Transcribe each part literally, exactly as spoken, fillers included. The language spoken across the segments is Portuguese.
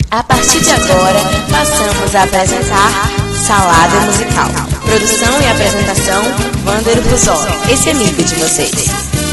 A partir de agora, passamos a apresentar Salada Musical. Produção e apresentação, Wander Buzol. Esse amigo de vocês.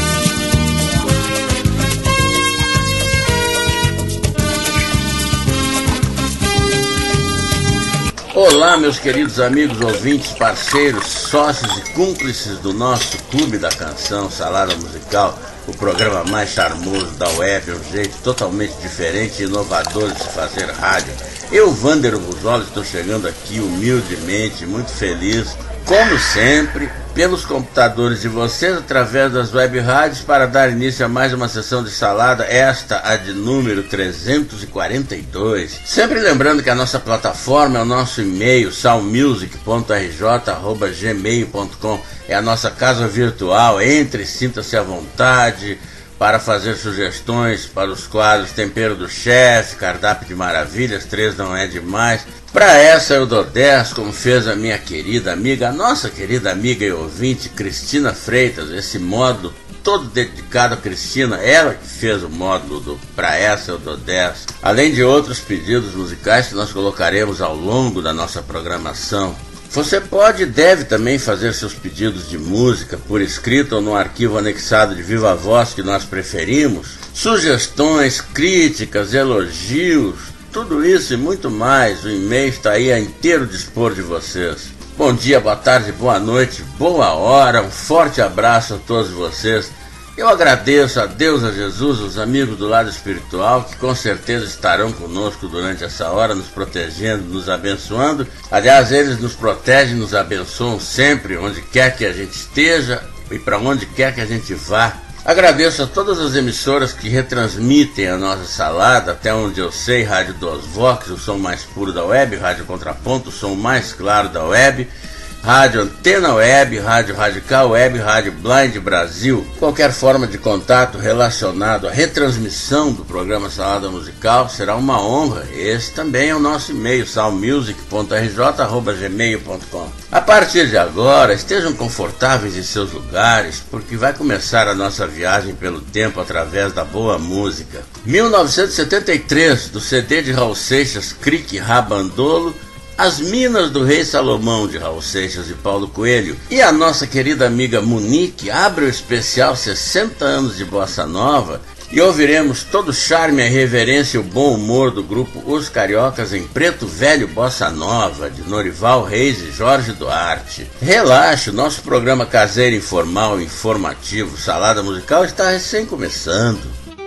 Olá, meus queridos amigos, ouvintes, parceiros, sócios e cúmplices do nosso Clube da Canção Salada Musical, o programa mais charmoso da web, um jeito totalmente diferente e inovador de se fazer rádio. Eu, Wander Buzol, estou chegando aqui humildemente, muito feliz, como sempre, pelos computadores de vocês, através das web rádios, para dar início a mais uma sessão de salada, esta a de número trezentos e quarenta e dois. Sempre lembrando que a nossa plataforma é o nosso e-mail, salmusic ponto r j arroba gmail ponto com. É a nossa casa virtual. Entre, sinta-se à vontade para fazer sugestões para os quadros Tempero do Chefe, Cardápio de Maravilhas, três não é demais. Para essa eu dou dez, como fez a minha querida amiga, a nossa querida amiga e ouvinte, Cristina Freitas, esse módulo todo dedicado a Cristina, ela que fez o módulo do Pra essa eu dou dez, além de outros pedidos musicais que nós colocaremos ao longo da nossa programação. Você pode e deve também fazer seus pedidos de música por escrito ou no arquivo anexado de Viva Voz que nós preferimos, sugestões, críticas, elogios, tudo isso e muito mais. O e-mail está aí a inteiro dispor de vocês. Bom dia, boa tarde, boa noite, boa hora, um forte abraço a todos vocês. Eu agradeço a Deus, a Jesus, os amigos do lado espiritual, que com certeza estarão conosco durante essa hora, nos protegendo, nos abençoando. Aliás, eles nos protegem, nos abençoam sempre, onde quer que a gente esteja e para onde quer que a gente vá. Agradeço a todas as emissoras que retransmitem a nossa salada, até onde eu sei, Rádio Dos Vox, o som mais puro da web, Rádio Contraponto, o som mais claro da web, Rádio Antena Web, Rádio Radical Web, Rádio Blind Brasil. Qualquer forma de contato relacionado à retransmissão do programa Salada Musical será uma honra. Esse também é o nosso e-mail, salmusic ponto r j arroba gmail ponto com. A partir de agora, estejam confortáveis em seus lugares, porque vai começar a nossa viagem pelo tempo através da boa música. mil novecentos e setenta e três, do C D de Raul Seixas, Crique Rabandolo, As Minas do Rei Salomão, de Raul Seixas e Paulo Coelho. E a nossa querida amiga Monique abre o especial sessenta anos de Bossa Nova e ouviremos todo o charme, a reverência e o bom humor do grupo Os Cariocas em Preto Velho Bossa Nova, de Norival Reis e Jorge Duarte. Relaxe, o nosso programa caseiro, informal e informativo Salada Musical está recém começando.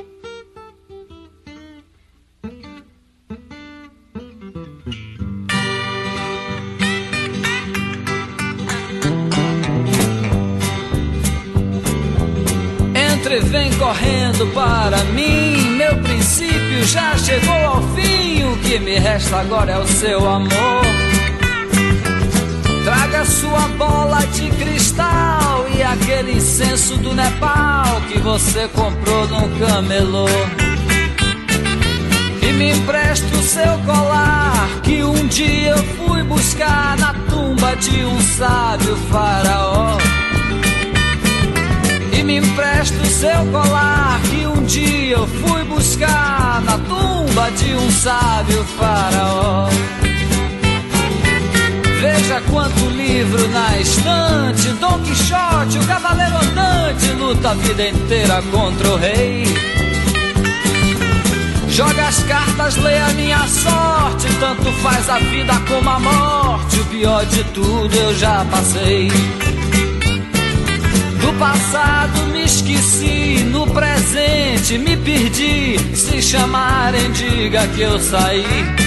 Vem correndo para mim, meu princípio já chegou ao fim. O que me resta agora é o seu amor. Traga sua bola de cristal e aquele incenso do Nepal que você comprou num camelô. E me empreste o seu colar que um dia eu fui buscar na tumba de um sábio faraó. E me empresta o seu colar que um dia eu fui buscar na tumba de um sábio faraó. Veja quanto livro na estante, Dom Quixote, o cavaleiro andante, luta a vida inteira contra o rei. Joga as cartas, lê a minha sorte, tanto faz a vida como a morte. O pior de tudo eu já passei. Do passado me esqueci, no presente me perdi. Se chamarem, diga que eu saí.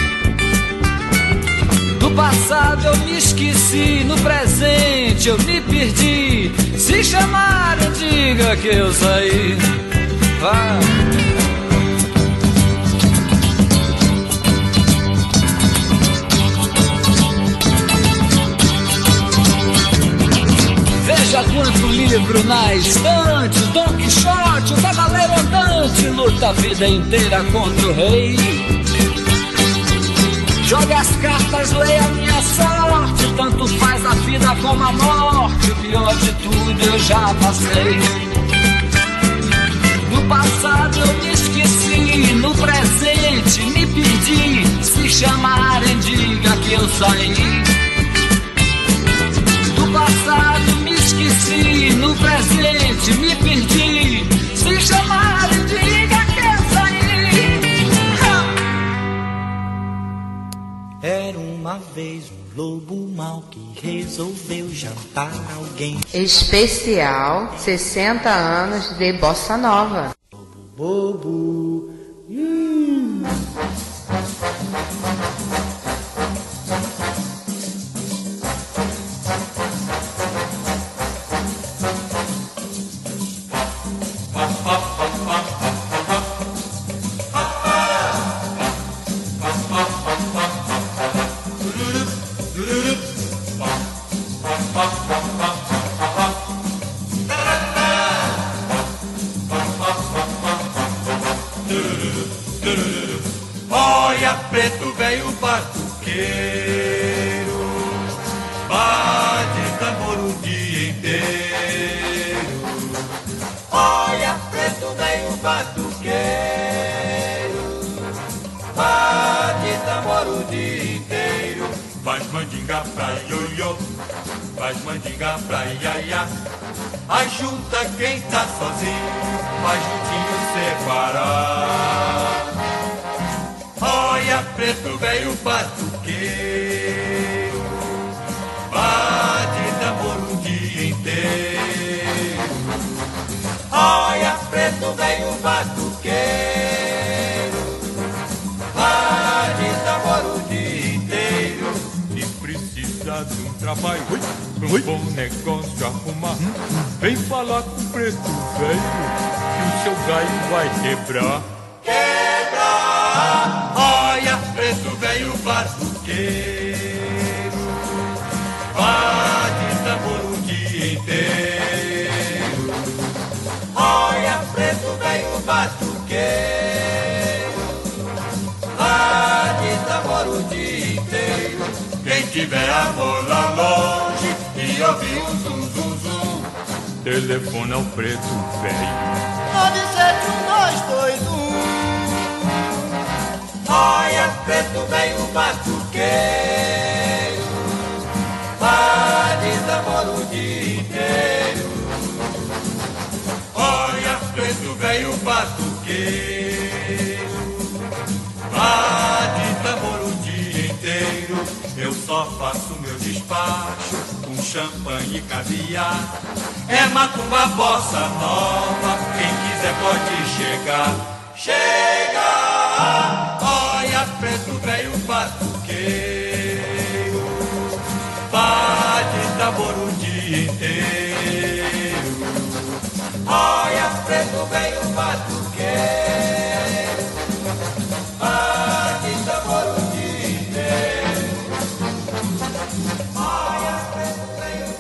Do passado eu me esqueci, no presente eu me perdi. Se chamarem, diga que eu saí. Vai. Veja quanto livro na estante, Dom Quixote, o cavaleiro andante, luta a vida inteira contra o rei. Joga as cartas, leia a minha sorte, tanto faz a vida como a morte. O pior de tudo eu já passei. Do passado eu me esqueci, no presente me perdi. chamarem, diga que eu saí. Do passado me esqueci, no presente me perdi. Se chamarem, diga que eu saí. Era uma vez um lobo mau que resolveu jantar alguém. Especial sessenta anos de Bossa Nova. Bobo. Hum. Olha, preto velho batuqueiro, bate tambor o dia inteiro. Olha, preto velho batuqueiro, bate tambor o dia inteiro. Faz mandinga pra ioiô, faz mandinga pra iaiá. Ajuda quem tá sozinho, faz juntinho separar. Olha, preto velho batuqueiro, bate tambor o dia inteiro. Olha, preto velho batuqueiro, bate tambor o dia inteiro. E precisa de um trabalho, pra um bom negócio arrumar, vem falar com o preto velho, que o seu galho vai quebrar. Quebrar! Olha, preto velho batuqueiro, bate tambor o dia inteiro. Olha, preto velho batuqueiro, bate tambor o dia inteiro. Quem tiver amor lá longe e ouvir um zum zum zum, telefona ao preto velho nove sete um dois dois um. Olha, preto velho batuqueiro, bate tambor o dia inteiro. Olha, preto velho batuqueiro, bate tambor o dia inteiro. Eu só faço meu despacho com champanhe e caviar. É macumba bossa nova, quem quiser pode chegar. Chega! Olha, preto velho batuqueiro, bate tambor o dia inteiro. Olha, preto velho batuqueiro, bate tambor o dia inteiro. Olha, preto velho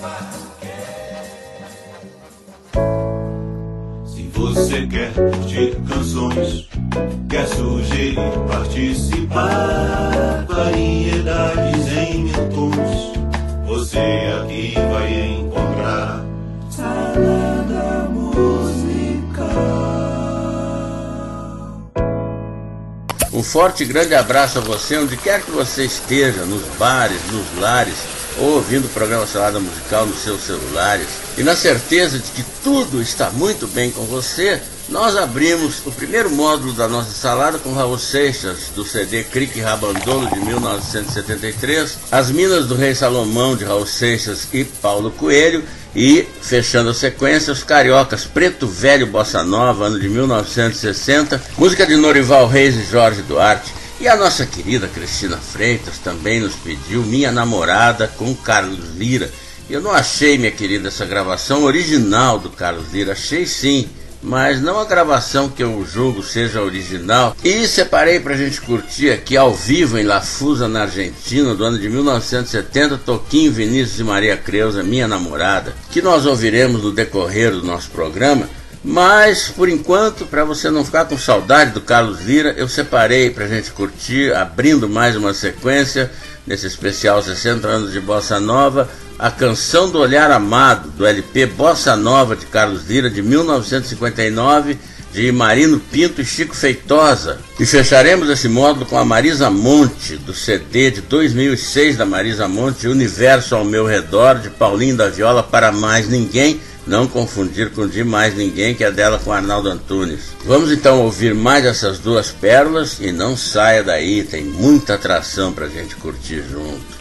batuqueiro. Se você quer curtir canções, quer sugerir, participar, variedades em mil tons, você aqui vai encontrar Salada Musical. Um forte e grande abraço a você, onde quer que você esteja, nos bares, nos lares, ou ouvindo o programa Salada Musical nos seus celulares. E na certeza de que tudo está muito bem com você, nós abrimos o primeiro módulo da nossa salada com Raul Seixas, do C D Crique Rabandolo de mil novecentos e setenta e três, As Minas do Rei Salomão, de Raul Seixas e Paulo Coelho, e, fechando a sequência, Os Cariocas, Preto Velho Bossa Nova, ano de mil novecentos e sessenta, música de Norival Reis e Jorge Duarte. E a nossa querida Cristina Freitas também nos pediu Minha Namorada, com Carlos Lira. Eu não achei, minha querida, essa gravação original do Carlos Lira, achei sim, mas não a gravação que eu julgo seja original. E separei pra gente curtir aqui ao vivo em Lafusa, na Argentina, do ano de mil novecentos e setenta, Toquinho, Vinícius e Maria Creuza, Minha Namorada, que nós ouviremos no decorrer do nosso programa. Mas, por enquanto, para você não ficar com saudade do Carlos Lira, eu separei pra gente curtir, abrindo mais uma sequência, nesse especial sessenta anos de Bossa Nova, a Canção do Olhar Amado, do L P Bossa Nova de Carlos Lira, de mil novecentos e cinquenta e nove, de Marino Pinto e Chico Feitosa. E fecharemos esse módulo com a Marisa Monte, do C D de dois mil e seis da Marisa Monte, Universo ao Meu Redor, de Paulinho da Viola, Para Mais Ninguém, não confundir com De Mais Ninguém, que é dela com Arnaldo Antunes. Vamos então ouvir mais essas duas pérolas e não saia daí, tem muita atração pra gente curtir junto.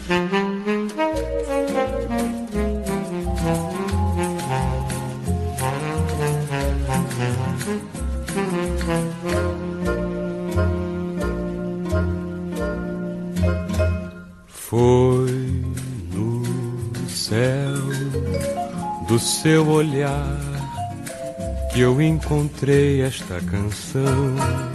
Foi no céu do seu olhar que eu encontrei esta canção,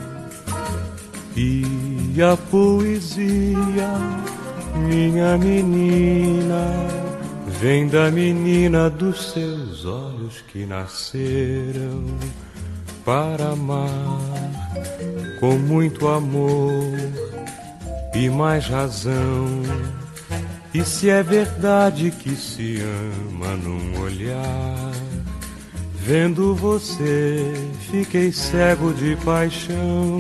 e a poesia, minha menina, vem da menina dos seus olhos que nasceram para amar com muito amor e mais razão. E se é verdade que se ama num olhar, vendo você fiquei cego de paixão.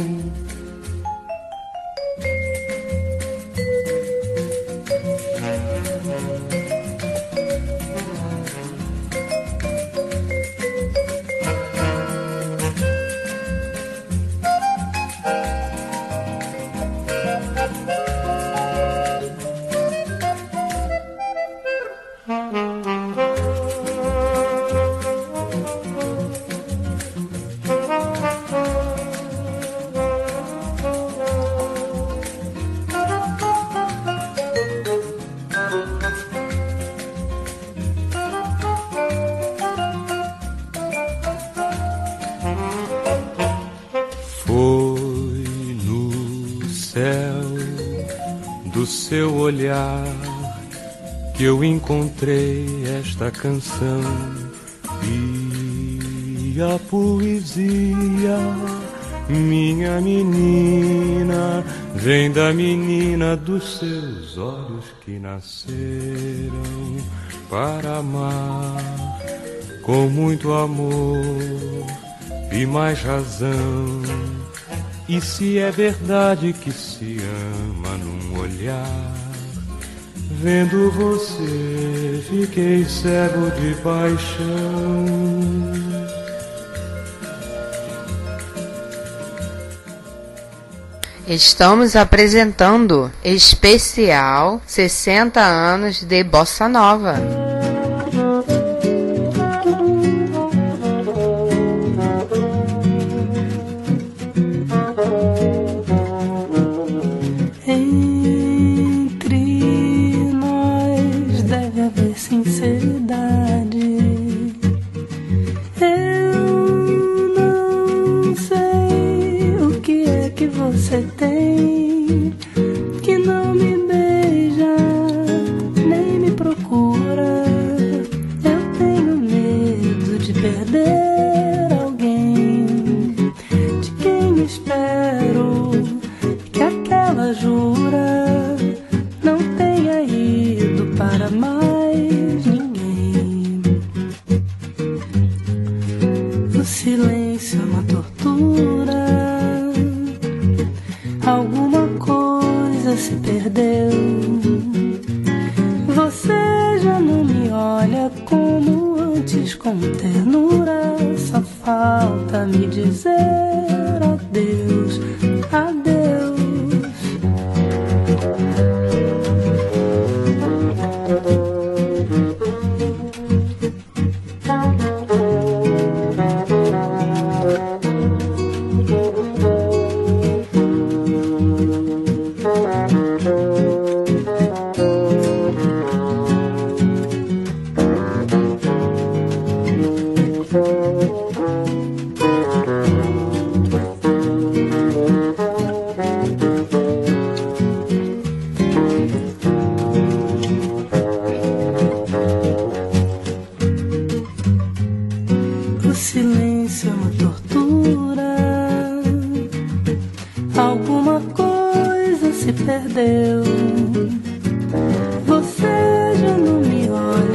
Seu olhar que eu encontrei esta canção, e a poesia, minha menina, vem da menina dos seus olhos que nasceram para amar com muito amor e mais razão. E se é verdade que se ama num olhar, vendo você fiquei cego de paixão. Estamos apresentando especial sessenta anos de Bossa Nova.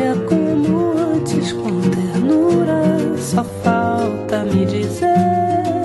Só falta me dizer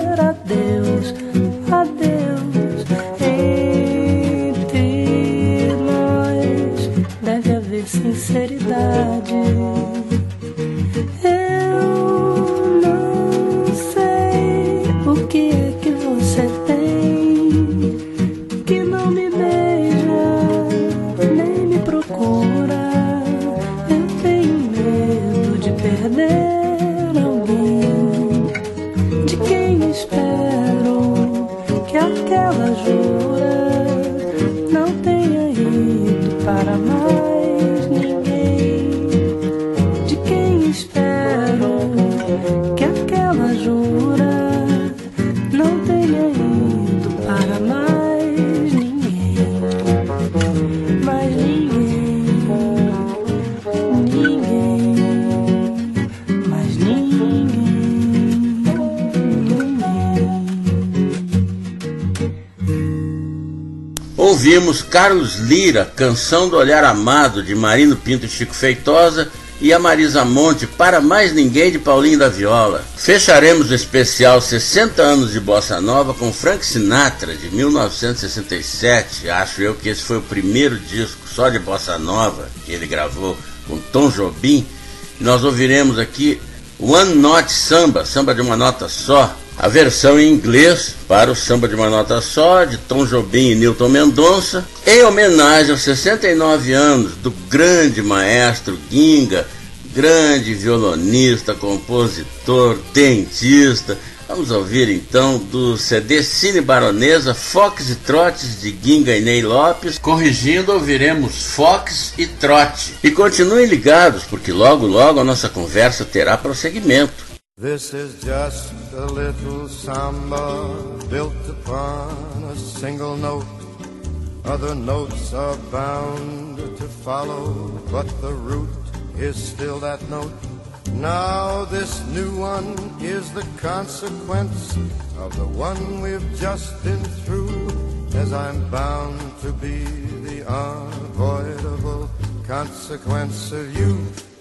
Ouvimos Carlos Lira, Canção do Olhar Amado, de Marino Pinto e Chico Feitosa, e a Marisa Monte, Para Mais Ninguém, de Paulinho da Viola. Fecharemos o especial sessenta anos de Bossa Nova com Frank Sinatra, de mil novecentos e sessenta e sete. Acho eu que esse foi o primeiro disco só de Bossa Nova que ele gravou com Tom Jobim. E nós ouviremos aqui One Note Samba, samba de uma nota só, a versão em inglês para o Samba de uma Nota Só, de Tom Jobim e Nilton Mendonça, em homenagem aos sessenta e nove anos do grande maestro Ginga, grande violonista, compositor, dentista. Vamos ouvir então do C D Cine Baronesa, Fox e Trotes, de Ginga e Ney Lopes. Corrigindo, ouviremos Fox e Trote. E continuem ligados, porque logo logo a nossa conversa terá prosseguimento. This is just a little samba built upon a single note. Other notes are bound to follow, but the root is still that note. Now this new one is the consequence of the one we've just been through, as I'm bound to be the unavoidable consequence of you.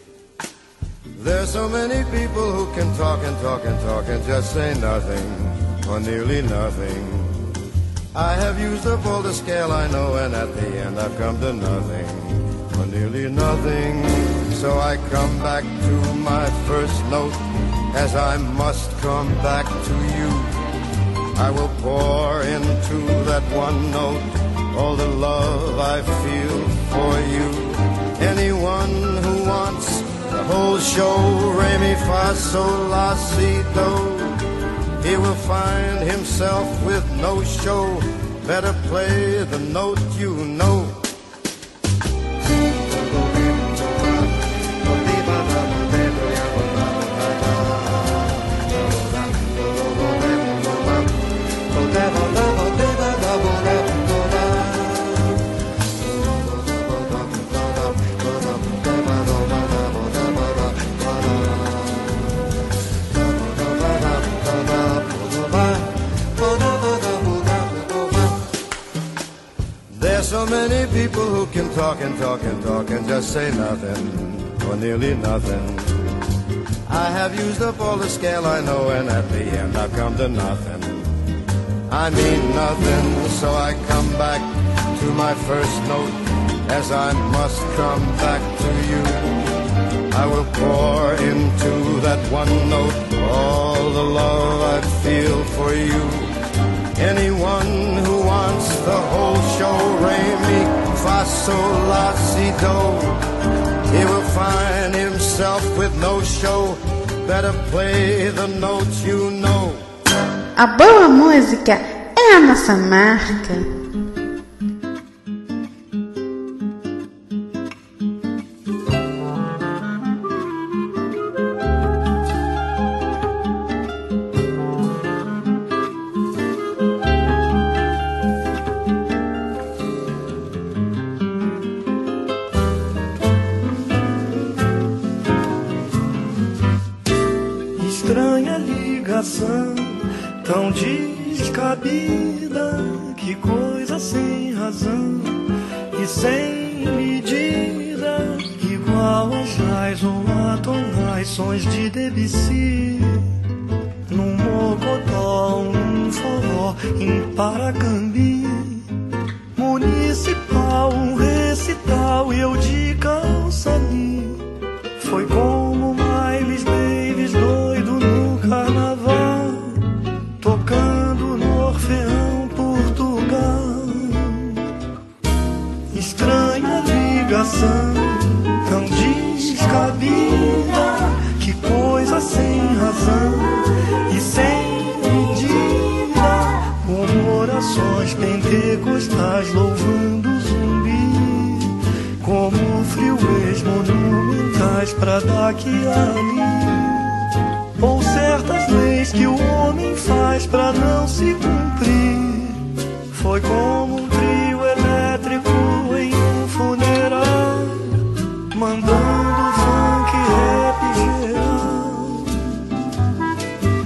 There's so many people who can talk and talk and talk and just say nothing, or nearly nothing. I have used up all the scale I know, and at the end I've come to nothing, or nearly nothing. So I come back to my first note, as I must come back to you. I will pour into that one note all the love I feel for you. Anyone who wants the whole show, re mi fa sol la si do, he will find himself with no show. Better play the note you know. So many people who can talk and talk and talk and just say nothing, or nearly nothing. I have used up all the scale I know, and at the end I've come to nothing. I mean nothing, so I come back to my first note, as I must come back to you. I will pour into that one note all the love I feel for you. Anyone who wants the whole show, re mi fa sol la si do, he will find himself with no show. Better play the notes you know. A boa música é a nossa marca. Tão descabida, que coisa sem razão e sem medida, igual as rais ou atonais sons de Debussy, num mocotó, num forró, em Paracambi, municipal, um recital e eu de calçani. Foi como Miles Davis doido no carnaval, tocando no Orfeão, Portugal. Estranha ligação, tão descabida, que coisa sem razão e sem medida, como orações pentecostais louvando o zumbi, como freeways monumentais pra daqui e ali, ou certas leis que o homem faz pra não se cumprir. Foi como um trio elétrico em um funeral, mandando funk rap geral.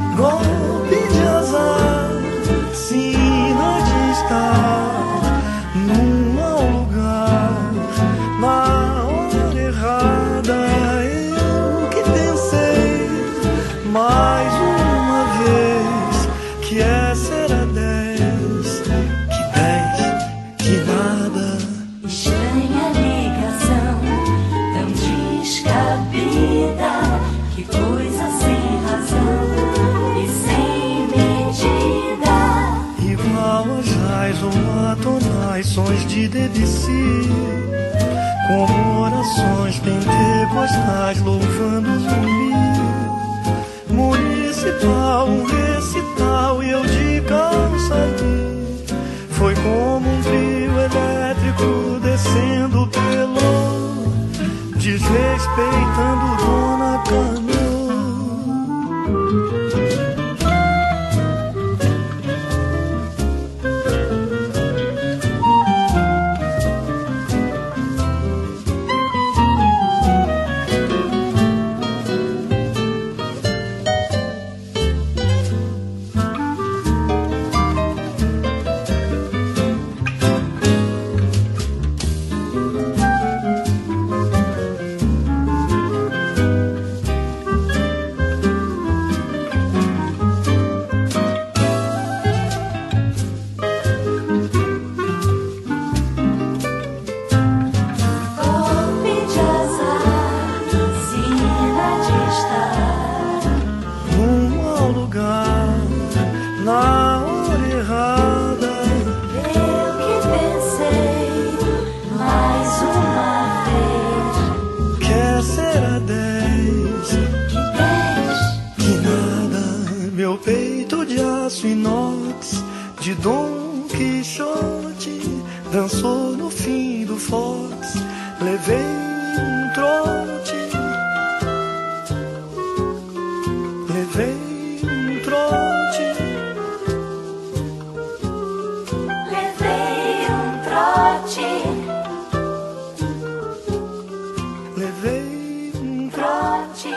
Golpe de azar, sina de estar num mau lugar, na hora errada. Eu que pensei mais uma vez que essa era dez, que dez, que nada. Estranha ligação, tão descabida, que coisa sem razão e sem medida. Igual a jazz ou a tonais sons de Debussy, como orações pentecostais louvando o zumbi. Municipal, um recital e eu de calça ali. Foi como um trio elétrico descendo pelo, desrespeitando Dona Canoa. De Dom Quixote dançou no fim do Fox. Levei um trote, levei um trote, levei um trote, levei um trote.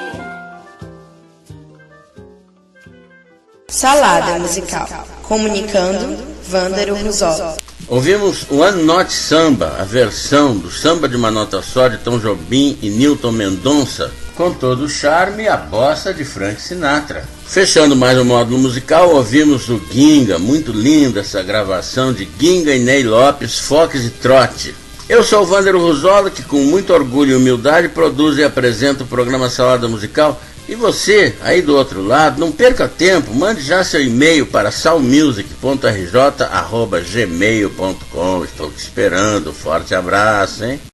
Salada musical. Comunicando, Vândaro Rosol. Ouvimos One Note Samba, a versão do Samba de uma Nota Só de Tom Jobim e Nilton Mendonça, com todo o charme e a bossa de Frank Sinatra. Fechando mais um módulo musical, ouvimos o Ginga, muito linda essa gravação de Ginga e Ney Lopes, Fox e Trote. Eu sou o Vândaro Rosol, que com muito orgulho e humildade produz e apresenta o programa Salada Musical. E você, aí do outro lado, não perca tempo, mande já seu e-mail para salmusic ponto r j arroba gmail ponto com. Estou te esperando, forte abraço, hein?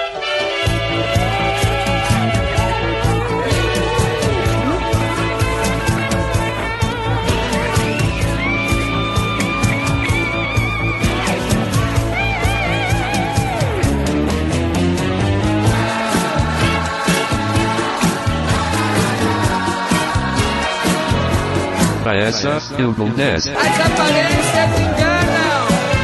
Pra essa, eu dou dez. As aparências enganam.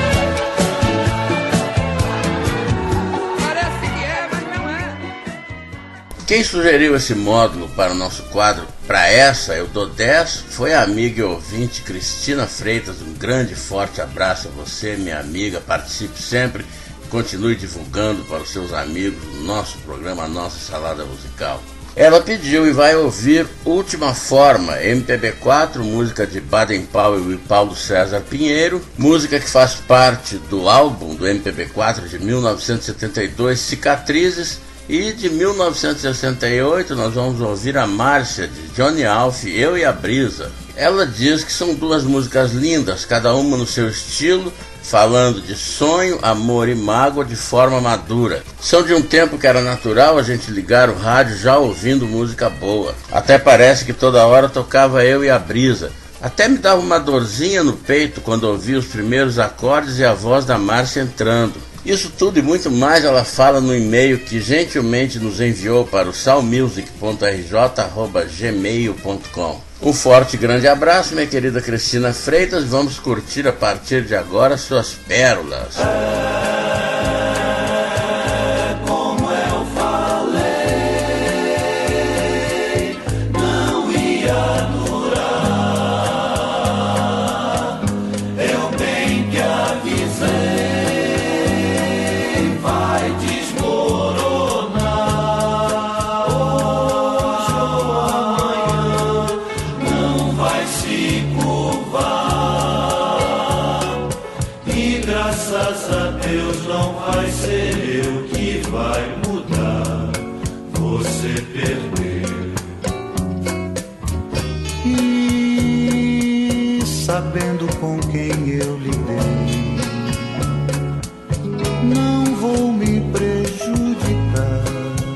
Parece que é, mas não é. Quem sugeriu esse módulo para o nosso quadro Pra essa, eu dou dez, foi a amiga e ouvinte Cristina Freitas. Um grande forte abraço a você, minha amiga. Participe sempre. Continue divulgando para os seus amigos o nosso programa, a nossa Salada Musical. Ela pediu e vai ouvir Última Forma, M P B quatro, música de Baden Powell e Paulo César Pinheiro, música que faz parte do álbum do M P B quatro de mil novecentos e setenta e dois, Cicatrizes, e de mil novecentos e sessenta e oito nós vamos ouvir a Márcia, de Johnny Alf, Eu e a Brisa. Ela diz que são duas músicas lindas, cada uma no seu estilo, falando de sonho, amor e mágoa de forma madura. São de um tempo que era natural a gente ligar o rádio já ouvindo música boa. Até parece que toda hora tocava Eu e a Brisa. Até me dava uma dorzinha no peito quando ouvia os primeiros acordes e a voz da Márcia entrando. Isso tudo e muito mais ela fala no e-mail que gentilmente nos enviou para o salmusic ponto r j arroba gmail ponto com. Um forte e grande abraço, minha querida Cristina Freitas. Vamos curtir a partir de agora suas pérolas. vai desmoronar. Hoje ou amanhã não vai se curvar. E graças a Deus não vai ser eu que vai mudar, você perder. E sabendo com quem eu lidei, não vou me prejudicar,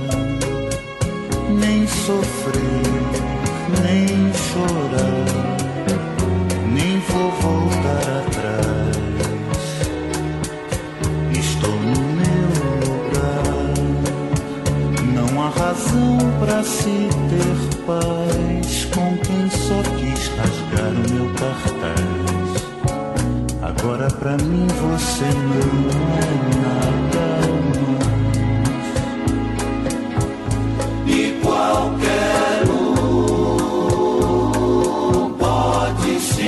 nem sofrer, nem chorar, nem vou voltar atrás. Estou no meu lugar, não há razão pra se ter paz com quem só quis rasgar o meu cartaz. Agora pra mim você não é nada mais. E qualquer um pode se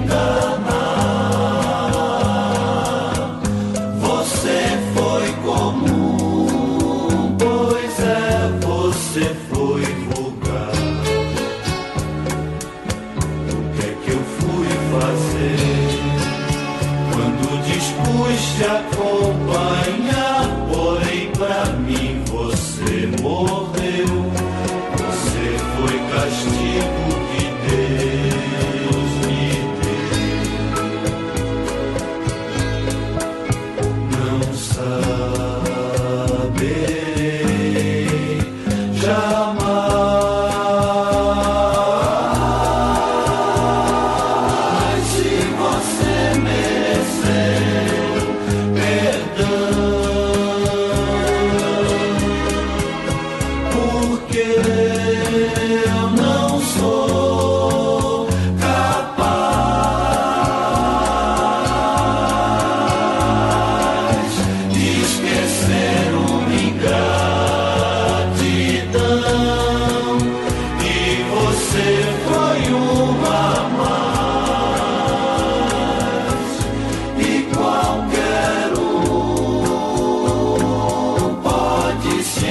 enganar. Você foi comum, pois é, você foi vulgar. O que é que eu fui fazer quando dispus de acompanhar? Porém pra mim você morreu. Você foi castigo que Deus me deu. Não saberei jamais se você mereceu perdão, porque eu não sou capaz de esquecer uma ingratidão. E você foi uma a mais. E qualquer um pode se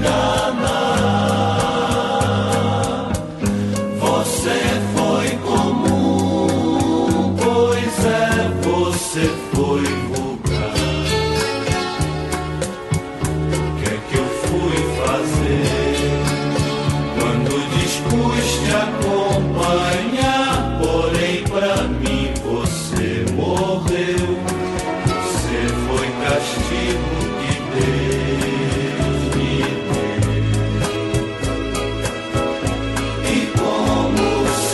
enganar. Você foi comum, pois é, você foi vulgar. O que é que eu fui fazer quando dispus de acompanhar? Porém pra mim você morreu. Você foi castigo que Deus me deu. E como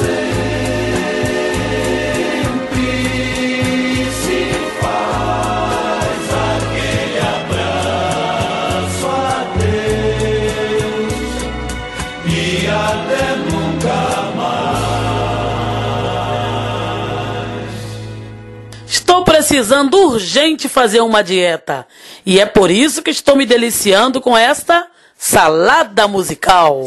sempre se faz aquele abraço a Deus e até nunca mais. Estou precisando urgente fazer uma dieta. E é por isso que estou me deliciando com esta salada musical.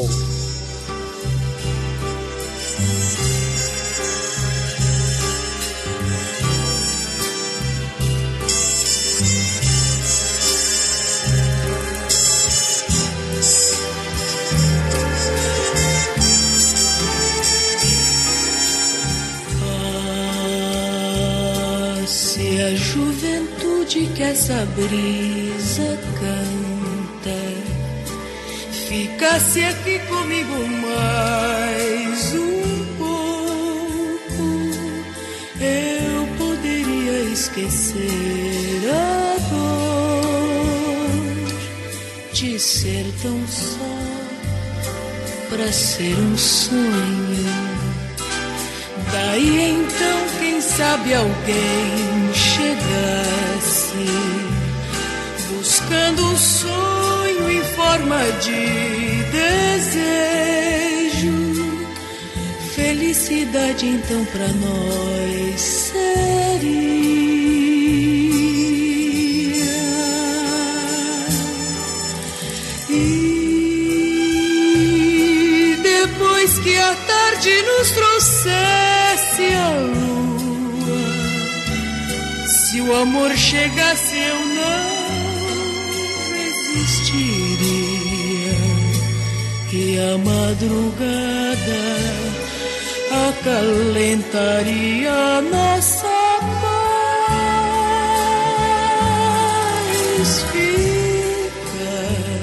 Ah, se a juventude que essa brisa canta ficasse aqui comigo mais um pouco, eu poderia esquecer a dor de ser tão só pra ser um sonho. Daí então, quem sabe alguém chegasse buscando um sonho em forma de desejo. Felicidade então pra nós seria. E depois que a tarde nos trouxesse a lua, se o amor chegasse eu não resistiria e a madrugada acalentaria nossa paz. Fica,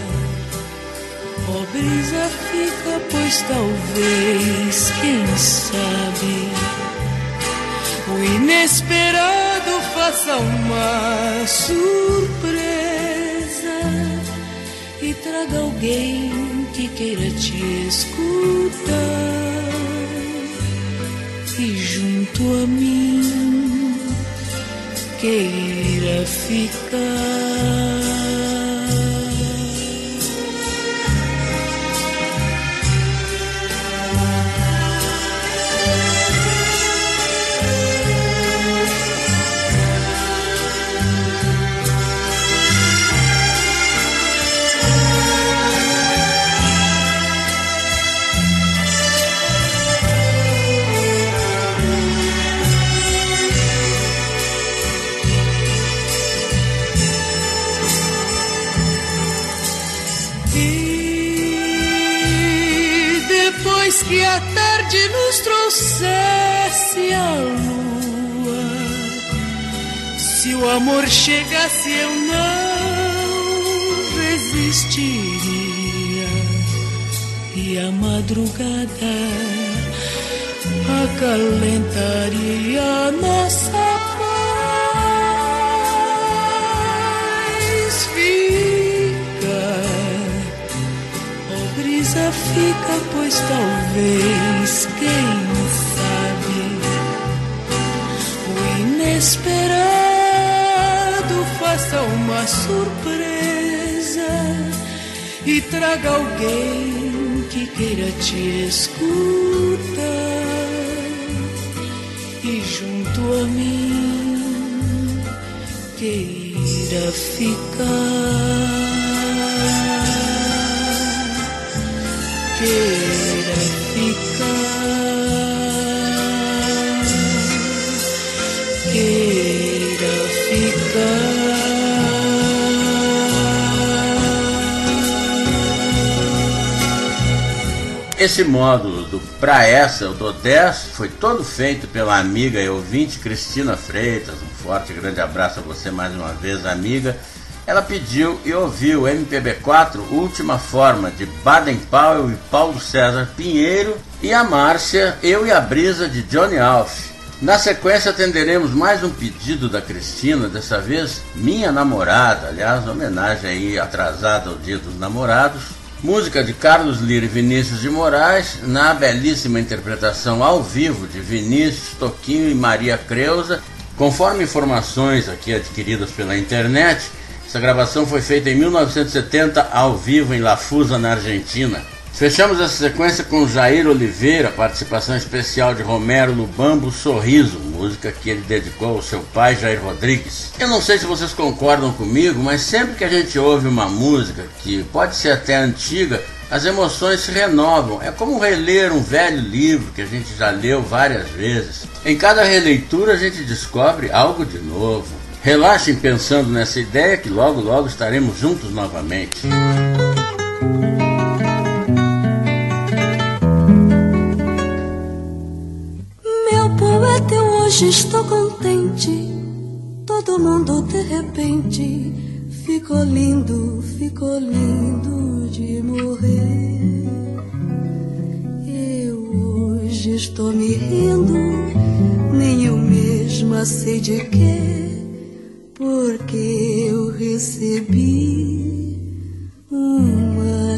ó brisa, fica, pois talvez, quem sabe, o inesperado faça uma surpresa e traga alguém que queira te escutar e junto a mim queira ficar. Que a tarde nos trouxesse a lua, se o amor chegasse eu não resistiria e a madrugada acalentaria nossa paz. Fica, brisa, fica, pois talvez, quem sabe, o inesperado faça uma surpresa e traga alguém que queira te escutar e junto a mim queira ficar. Queira ficar, queira ficar. Esse módulo do Pra Essa Eu Dou dez foi todo feito pela amiga e ouvinte Cristina Freitas. Um forte e grande abraço a você mais uma vez, amiga. Ela pediu e ouviu o M P B quatro Última Forma, de Baden Powell e Paulo César Pinheiro, e a Márcia, Eu e a Brisa, de Johnny Alf. Na sequência atenderemos mais um pedido da Cristina, dessa vez Minha Namorada, aliás, homenagem aí atrasada ao Dia dos Namorados. Música de Carlos Lira e Vinícius de Moraes, na belíssima interpretação ao vivo de Vinícius, Toquinho e Maria Creuza. Conforme informações aqui adquiridas pela internet, essa gravação foi feita em mil novecentos e setenta, ao vivo em La Fusa, na Argentina. Fechamos essa sequência com Jair Oliveira, participação especial de Romero no Bambo Sorriso, música que ele dedicou ao seu pai, Jair Rodrigues. Eu não sei se vocês concordam comigo, mas sempre que a gente ouve uma música, que pode ser até antiga, as emoções se renovam. É como reler um velho livro que a gente já leu várias vezes. Em cada releitura a gente descobre algo de novo. Relaxem pensando nessa ideia que logo logo estaremos juntos novamente. Meu poeta, eu hoje estou contente. Todo mundo de repente ficou lindo, ficou lindo de morrer. Eu hoje estou me rindo, nem eu mesma sei de quê. Porque eu recebi uma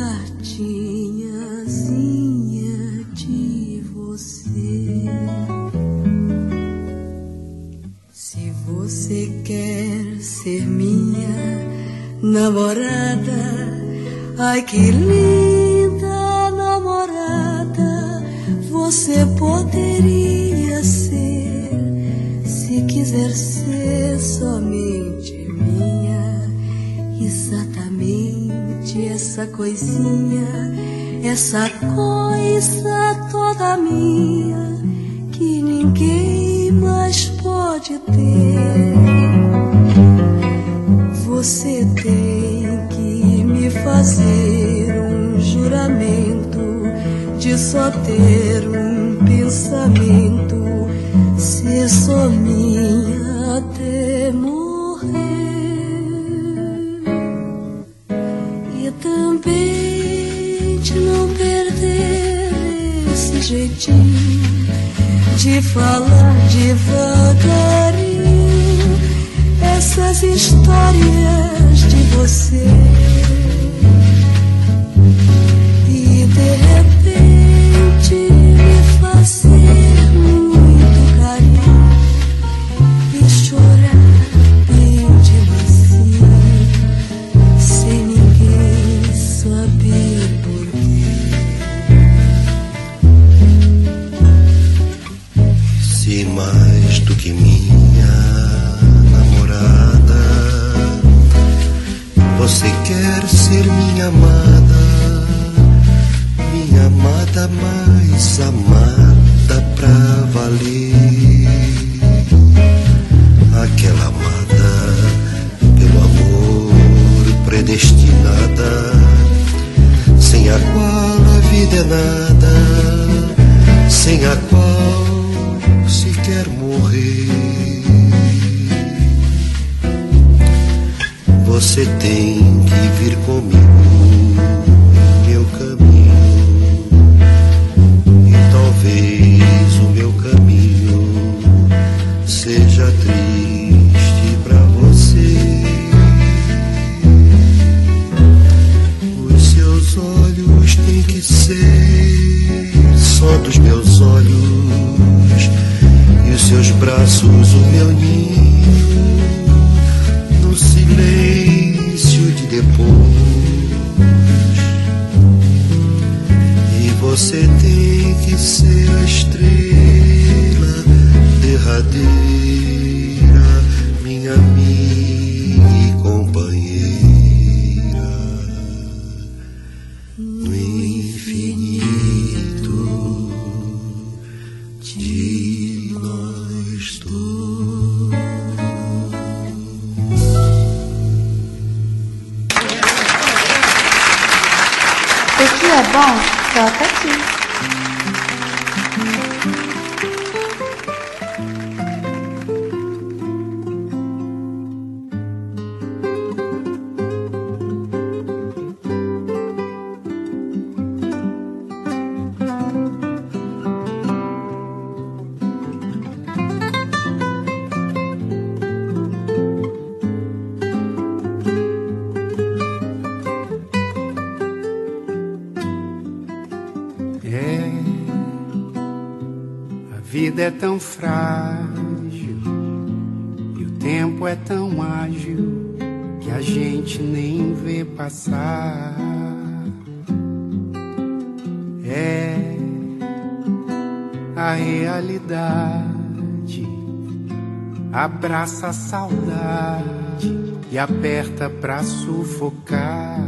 cartinhazinha de você. Se você quer ser minha namorada, ai que linda namorada você poderia ser. Se quiser ser somente minha, exatamente essa coisinha, essa coisa toda minha, que ninguém mais pode ter. Você tem que de fazer um juramento, de só ter um pensamento, ser só minha até morrer. E também de não perder esse jeitinho de falar devagarinho essas histórias de você. E de repente me fazer muito carinho e chorar bem de mansinho, sem ninguém saber porquê. Se mais do que minha namorada, você quer ser minha amada, minha amada mais amada pra valer, aquela amada pelo amor predestinada, sem a qual a vida é nada, sem a qual se quer morrer. Você tem que vir comigo no meu caminho, e talvez o meu caminho seja triste pra você. Os seus olhos têm que ser só dos meus olhos, e os seus braços o meu ninho, no silêncio de depois. E você tem que ser a estrela derradeira, minha amiga e companheira, no infinito de nós dois. O que é bom, toca aqui. A vida é tão frágil e o tempo é tão ágil que a gente nem vê passar. É a realidade, abraça a saudade e aperta pra sufocar.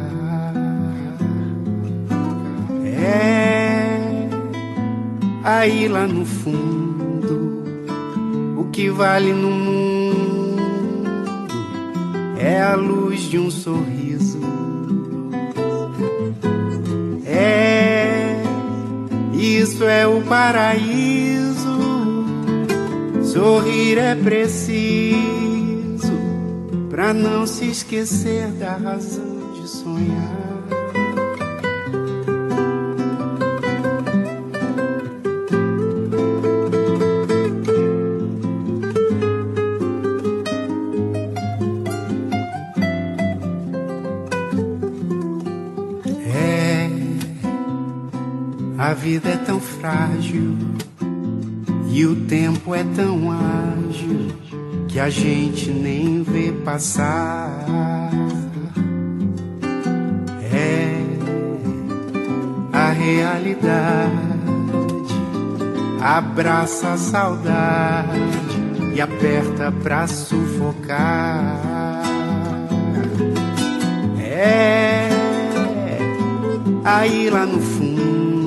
É aí lá no fundo, o que vale no mundo é a luz de um sorriso. É, isso é o paraíso. Sorrir é preciso pra não se esquecer da razão de sonhar. A vida é tão frágil e o tempo é tão ágil que a gente nem vê passar. É a realidade, abraça a saudade e aperta pra sufocar. É aí lá no fundo,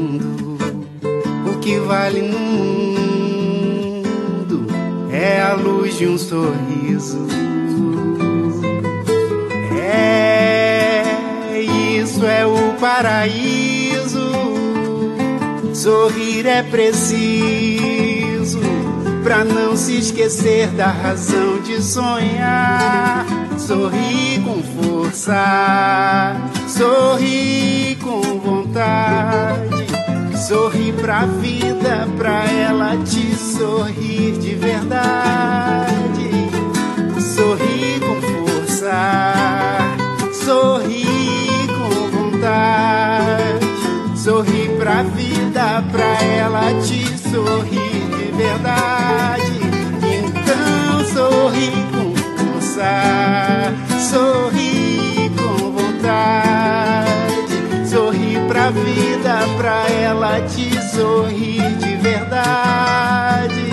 o que vale no mundo é a luz de um sorriso. É paraíso. Sorrir é preciso pra não se esquecer da razão de sonhar. Sorri com força, sorri com vontade. Sorri pra vida, pra ela te sorrir de verdade. Sorri com força, sorri com vontade. Sorri pra vida, pra ela te sorrir de verdade. Então sorri com força, sorri com vontade. Sorri pra vida, pra ela te sorrir de verdade.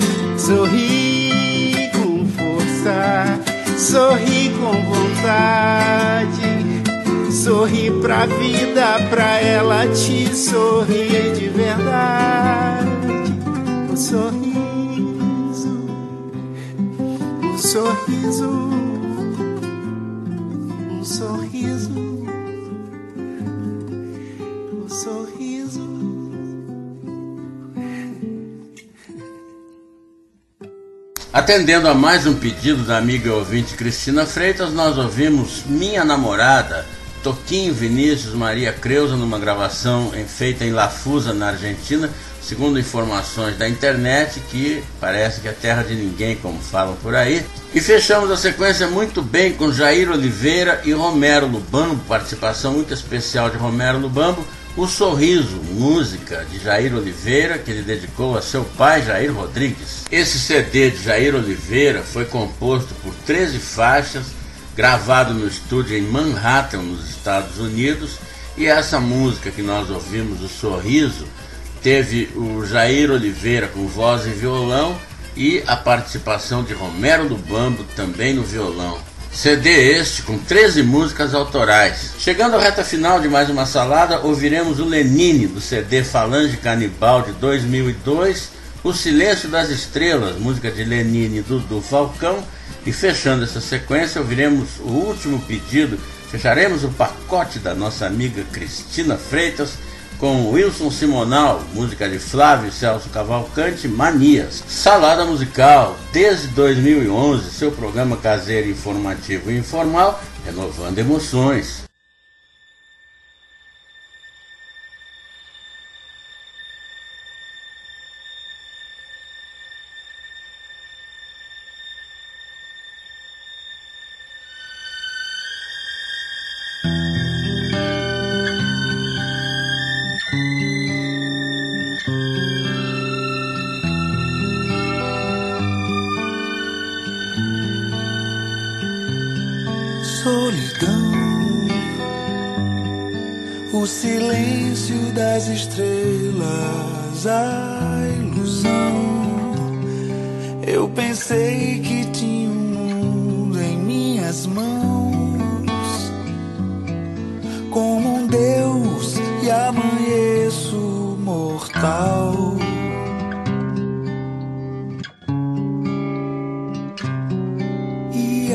Sorri com força, sorri com vontade. Sorri pra vida, pra ela te sorrir de verdade. O sorriso, o sorriso, um sorriso, o sorriso. Atendendo a mais um pedido da amiga ouvinte Cristina Freitas, nós ouvimos Minha Namorada, Toquinho Vinícius Maria Creuza, numa gravação feita em Lafusa, na Argentina, segundo informações da internet, que parece que é terra de ninguém, como falam por aí. E fechamos a sequência muito bem com Jair Oliveira e Romero Lubambo, participação muito especial de Romero Lubambo, O Sorriso, música de Jair Oliveira, que ele dedicou a seu pai, Jair Rodrigues. Esse C D de Jair Oliveira foi composto por treze faixas, gravado no estúdio em Manhattan, nos Estados Unidos, e essa música que nós ouvimos, O Sorriso, teve o Jair Oliveira com voz e violão e a participação de Romero Lubambo também no violão. C D este com treze músicas autorais. Chegando à reta final de mais uma salada, ouviremos o Lenine do C D Falange Canibal de dois mil e dois, O Silêncio das Estrelas, música de Lenine e Dudu Falcão. E fechando essa sequência, ouviremos o último pedido, fecharemos o pacote da nossa amiga Cristina Freitas com Wilson Simonal, música de Flávio Celso Cavalcante, Manias. Salada Musical, desde dois mil e onze, seu programa caseiro, informativo e informal, renovando emoções. O silêncio das estrelas, a ilusão. Eu pensei que tinha um mundo em minhas mãos, como um Deus, e amanheço mortal. E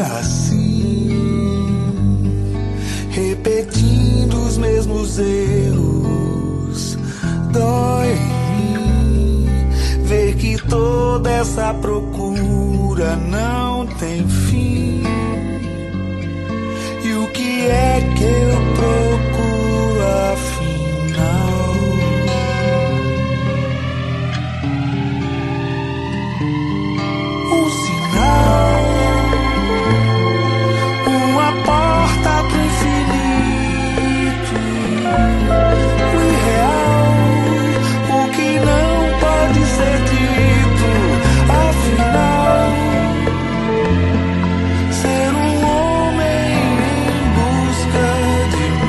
assim, repetindo os mesmos erros, dói em mim ver que toda essa procura não tem fim. E o que é que eu procuro afinal? Um sinal, uma porta pro infinito, o irreal, o que não pode ser dito. Afinal, ser um homem em busca de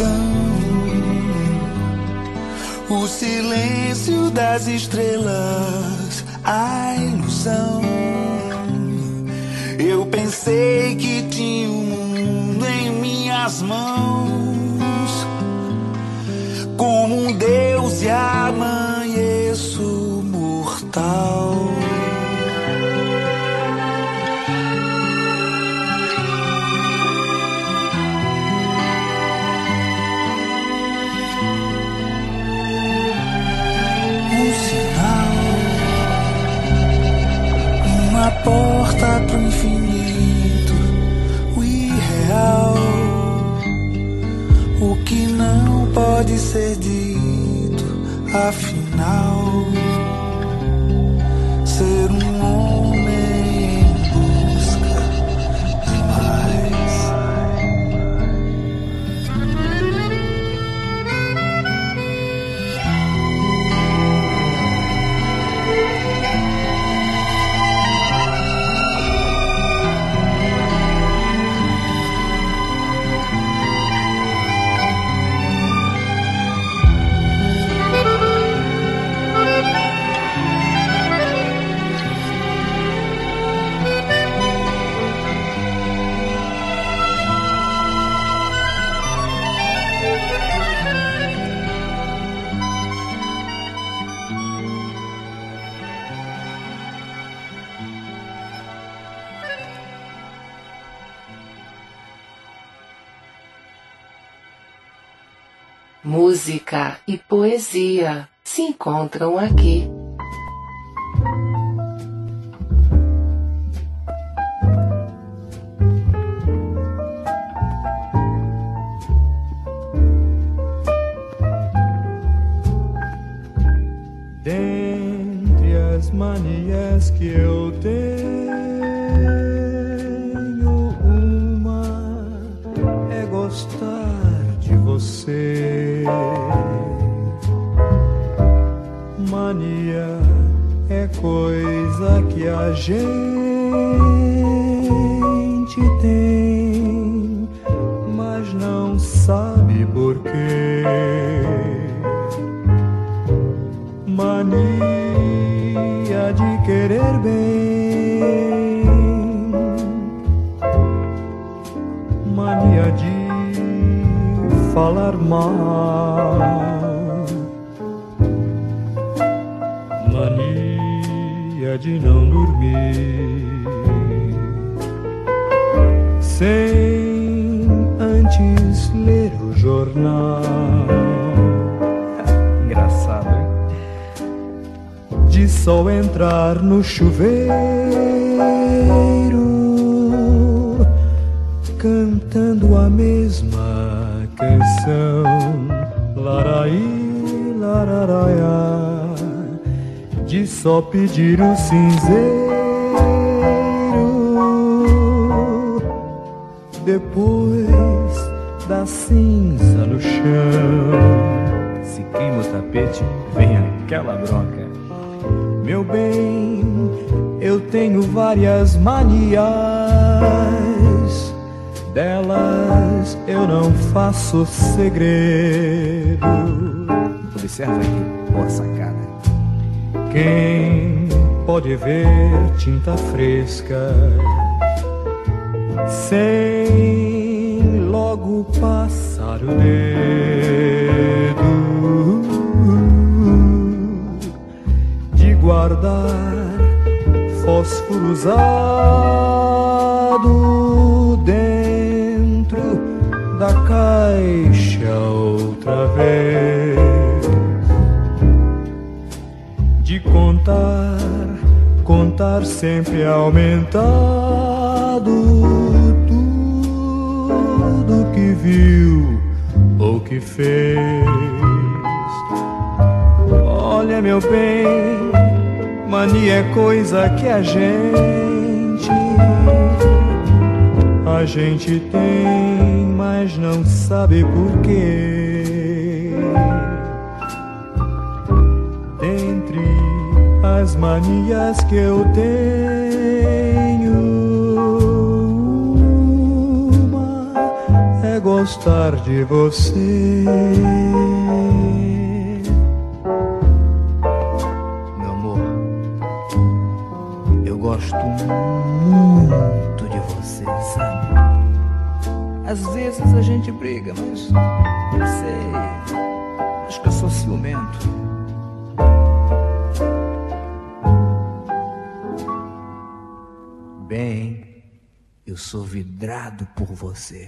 O silêncio das estrelas, a ilusão. Eu pensei que tinha o mundo em minhas mãos. Como um deus e amanheço mortal. Uma porta pro infinito, o irreal, o que não pode ser dito, afinal, ser um homem em busca de mais. Música e poesia se encontram aqui. Dentre as manias que eu tenho, uma é gostar de você. Mania é coisa que a gente tem, mas não sabe por quê. Mania de querer bem, mania de falar mal, mania de não dormir sem antes ler o jornal. Engraçado, hein? De sol entrar no chuveiro, cantando a mesma canção, laraí, lararaia, de só pedir o cinzeiro, depois da cinza no chão. Se queima o tapete, vem aquela bronca. Meu bem, eu tenho várias manias, delas eu não faço segredo. Observa aqui, boa sacada. Quem pode ver tinta fresca sem logo passar o dedo, de guardar fósforo usado dentro da caixa outra vez, de contar, contar sempre aumentado tudo que viu ou que fez. Olha, meu bem, mania é coisa que a gente, a gente tem, mas não sabe por quê. Dentre as manias que eu tenho, uma é gostar gostar de você. Meu amor, eu gosto muito de você, sabe? Às vezes a gente briga, mas não sei, acho que eu sou ciumento. Bem, eu sou vidrado por você.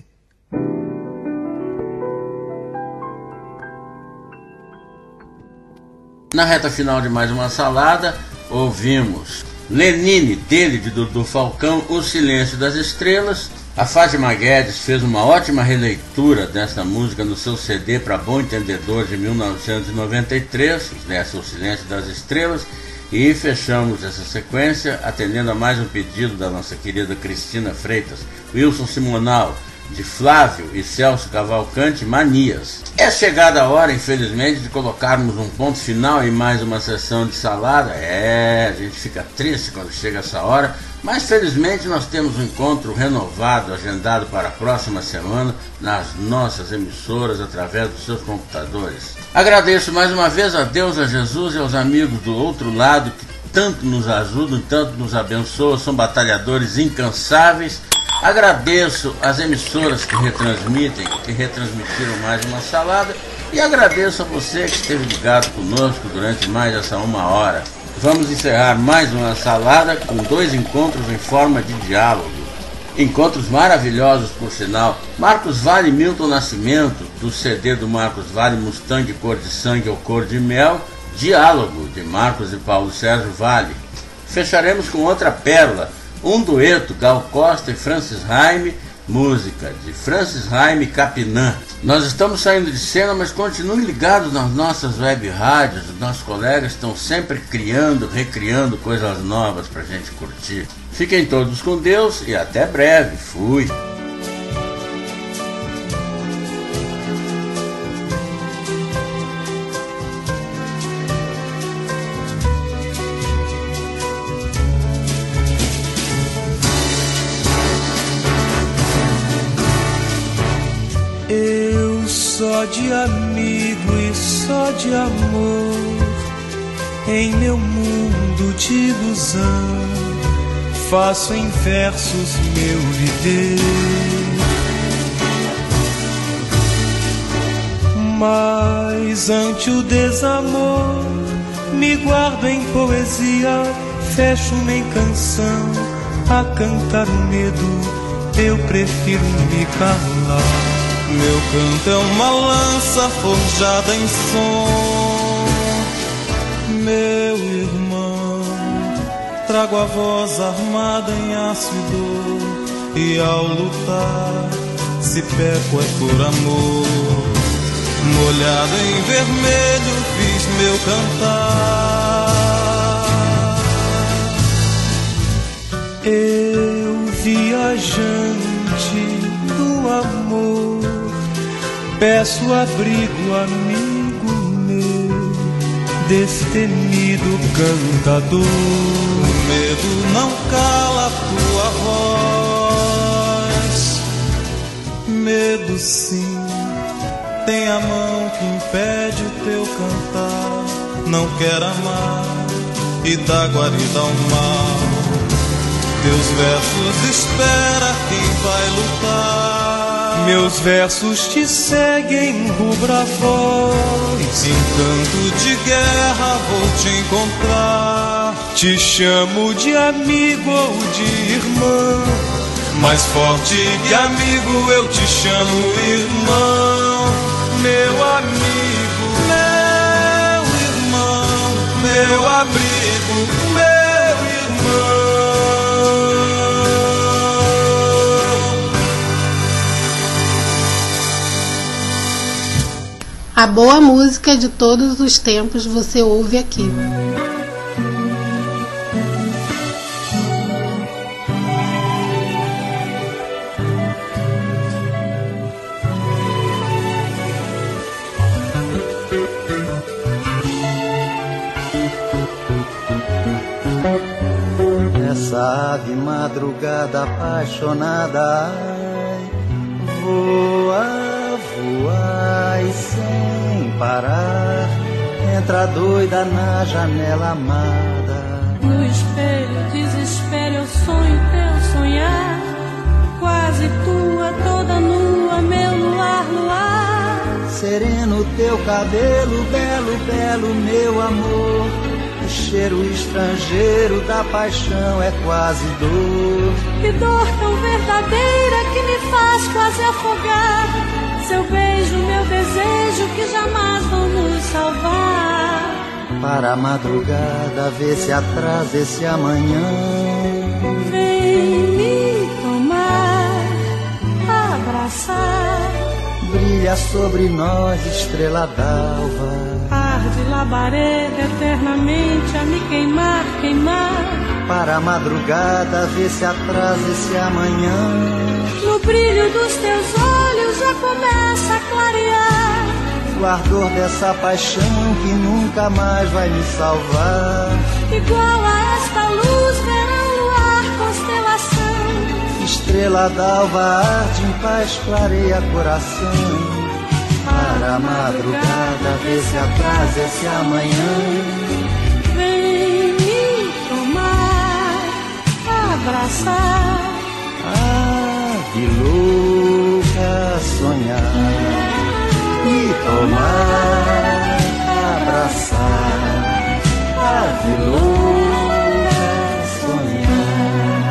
Na reta final de mais uma salada, ouvimos Lenine, dele, de Dudu Falcão, O Silêncio das Estrelas. A Fátima Guedes fez uma ótima releitura dessa música no seu C D para Bom Entendedor de mil novecentos e noventa e três, dessa O Silêncio das Estrelas. E fechamos essa sequência atendendo a mais um pedido da nossa querida Cristina Freitas, Wilson Simonal, de Flávio e Celso Cavalcante, Manias. É chegada a hora, infelizmente, de colocarmos um ponto final em mais uma sessão de salada. É, a gente fica triste quando chega essa hora, mas felizmente nós temos um encontro renovado, agendado para a próxima semana, nas nossas emissoras, através dos seus computadores. Agradeço mais uma vez a Deus, a Jesus e aos amigos do outro lado que tanto nos ajudam, tanto nos abençoam, são batalhadores incansáveis. Agradeço as emissoras que retransmitem, que retransmitiram mais uma salada, e agradeço a você que esteve ligado conosco durante mais essa uma hora. Vamos encerrar mais uma salada com dois encontros em forma de diálogo. Encontros maravilhosos, por sinal. Marcos Valle e Milton Nascimento, do C D do Marcos Valle, Mustang Cor de Sangue ou Cor de Mel, Diálogo, de Marcos e Paulo Sérgio Valle. Fecharemos com outra pérola, um dueto, Gal Costa e Francis Raime, música de Francis Raime Capinã. Nós estamos saindo de cena, mas continuem ligados nas nossas web rádios. Os nossos colegas estão sempre criando, recriando coisas novas pra gente curtir. Fiquem todos com Deus e até breve. Fui! Eu só de amigo e só de amor, em meu mundo de ilusão, faço em versos meu viver. Mas ante o desamor, me guardo em poesia, fecho-me em canção, a cantar o medo, eu prefiro me calar. Meu canto é uma lança forjada em som. Meu irmão, trago a voz armada em aço e dor, e ao lutar, se peco é por amor. Molhado em vermelho fiz meu cantar. Eu, viajante do amor, peço abrigo, amigo meu, destemido cantador. O medo não cala tua voz. Medo sim, tem a mão que impede o teu cantar. Não quer amar e dá guarida ao mal. Teus versos espera quem vai lutar. Meus versos te seguem rubra voz. Em canto de guerra vou te encontrar. Te chamo de amigo ou de irmão, mais forte que amigo eu te chamo irmão. Meu amigo, meu irmão, meu abrigo, meu irmão. A boa música de todos os tempos você ouve aqui. Essa ave madrugada apaixonada, ai, voa voar e sem parar, entra doida na janela amada. No espelho, desespero, eu sonho teu sonhar, quase tua, toda nua, meu luar, luar. Sereno teu cabelo, belo, belo, meu amor. O cheiro estrangeiro da paixão é quase dor. Que dor tão verdadeira que me faz quase afogar. Seu beijo, meu desejo, que jamais vão nos salvar. Para a madrugada, vê se atrasa esse amanhã. Vem me tomar, abraçar. Brilha sobre nós estrela d'alva. Arde labareda eternamente a me queimar, queimar. Para a madrugada, vê se atrasa esse amanhã. No brilho dos teus olhos já começa a clarear. O ardor dessa paixão que nunca mais vai me salvar. Igual a esta luz, verão, luar, constelação. Estrela d'alva arde em paz, clareia coração. Para a madrugada, vê se atrasa esse amanhã. Vem me tomar, abraçar. Ah, que louca sonhar. Me tomar, abraçar. Ah, que louca sonhar.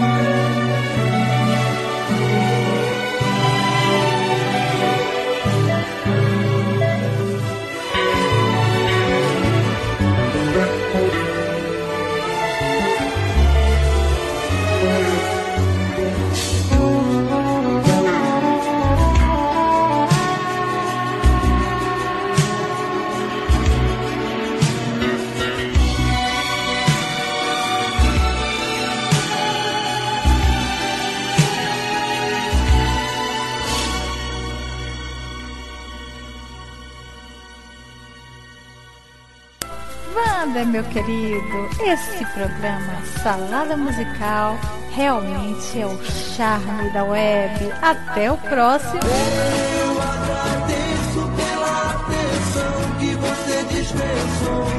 Wander, meu querido, esse programa Salada Musical realmente é o charme da web. Até o próximo. Eu agradeço pela atenção que você dispensou.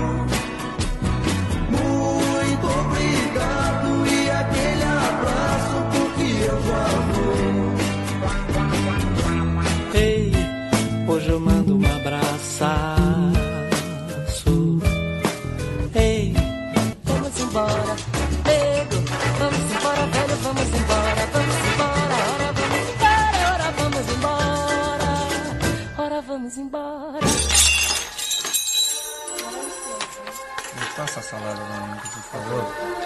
Muito obrigado e aquele abraço porque eu já vou. Ei, hoje eu mando um abraço. Ei, vamos embora, nego, vamos embora, velho, vamos embora, vamos embora, ora vamos embora, ora vamos embora, ora vamos embora. Me passa a salada pra mim, por favor.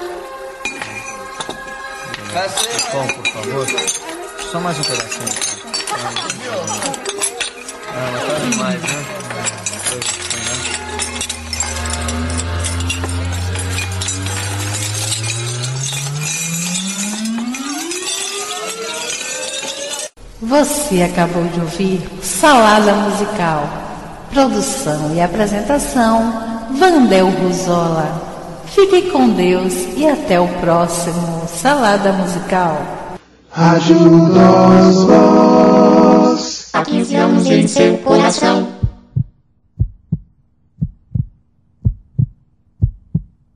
Bom, por favor. Só mais um pedacinho. Ah, mas tá demais, né? Você acabou de ouvir Salada Musical. Produção e apresentação, Vandel Ruzola. Fique com Deus e até o próximo Salada Musical. Rádio Nós Voz. Há quinze anos em seu coração.